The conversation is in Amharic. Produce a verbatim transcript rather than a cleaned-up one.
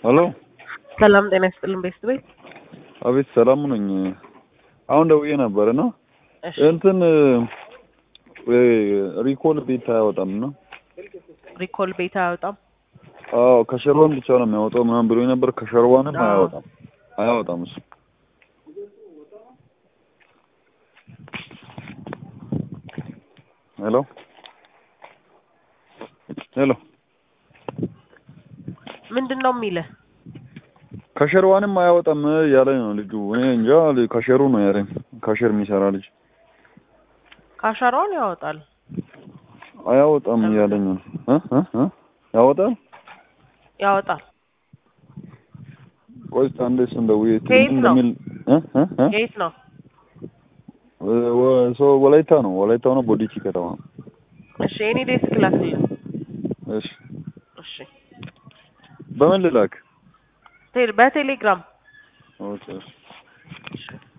ሄሎ ሰላም ጤና ይስጥልን ቤስት ቤት። አቤት ሰላም ነኝ። አሁን ደውዬ ነበር እና እንትን ሪኮል ቤት አያወጣም ነው። ሪኮል ቤት አያወጣም? አዎ ከሸርዋን ብቻ ነው የሚያወጣው ምናምን ብሎኝ ነበር። ከሸርዋንም አያወጣም አያወጣም እሱ። ሄሎ ሄሎ ምንድነው የሚልህ? ከሸርዋንም አያወጣም ያለኝ ነው ልጁ። እኔ እንጃ ከሸሩ ነው ያለኝ። ከሸር የሚሰራ ልጅ ካሸራውን ያወጣል አያወጣም ያለኝ ነው። እ እ ያወጣል ያወጣል። ቆይ አንዴ እንደውዬ እንደሚል እ እ የት ነው? ወሶ ወላይታ ነው ወላይታ ነው ቦዲቲ ከተማ። እሺ እኔ ዴስክ ላክልኝ። እሺ እሺ በምን ልላክ? በቴሌግራም። ኦኬ። እሺ